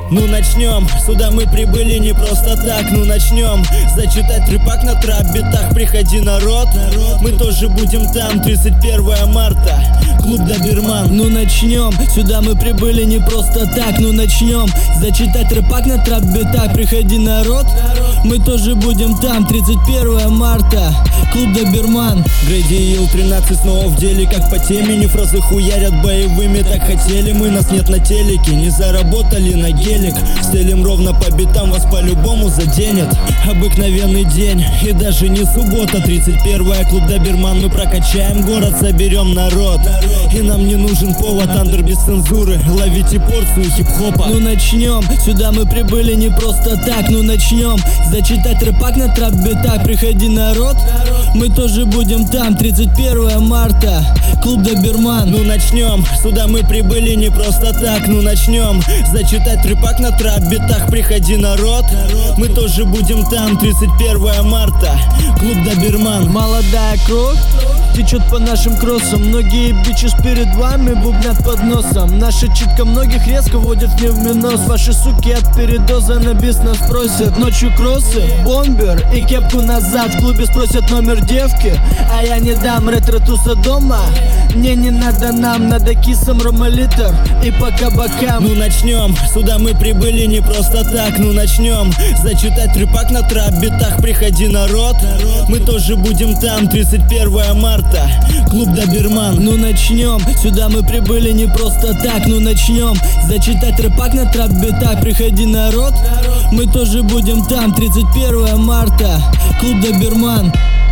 Ну начнем, сюда мы прибыли не просто так. Ну начнем зачитать рэпак на трап-битах. Приходи, народ, мы тоже будем там. 31 марта, клуб Доберман. Ну начнем, сюда мы прибыли не просто так. Ну начнем зачитать рэпак на трап-битах. Приходи, народ, мы тоже будем там. 31 марта, клуб Доберман. Грейди Ил 13 снова в деле, как по темени. Фразы хуярят боевыми, так хотели мы. Нас нет на телеке, не заработали на гелик. Стелим ровно по битам, вас по-любому заденет. Обыкновенный день, и даже не суббота. 31-я, клуб Доберман. Мы прокачаем город, соберем народ. И нам не нужен повод, андер без цензуры. Ловите порцию хип-хопа. Ну начнем, сюда мы прибыли не просто так. Ну начнем зачитать рэпак на трап-битах. Приходи, народ, мы тоже будем там. 31 марта, клуб Доберман. Ну начнем, сюда мы прибыли не просто так. Ну начнем зачитать рэпак на трап-битах. Приходи, народ, мы тоже будем там. 31 марта, клуб Доберман. Молодая кровь течет по нашим кроссам. Многие бичес перед вами бубнят под носом. Наша читка многих резко вводит не в минус. Ваши суки от передоза на бис нас просят. Ночью кроссы, бомбер и кепку назад. В клубе спросят номер девки, а я не дам. Ретро-туса дома, не надо нам. Надо кисам ромалитр и по кабакам. Ну начнем, сюда мы прибыли не просто так. Ну начнем зачитать рэпак на трап-битах. Приходи, народ, мы тоже будем там. 31 марта, клуб Доберман. Ну начнем, сюда мы прибыли не просто так. Ну начнем зачитать рэпак на трап-битах. Приходи, народ, мы тоже будем там. 31 марта, клуб Доберман.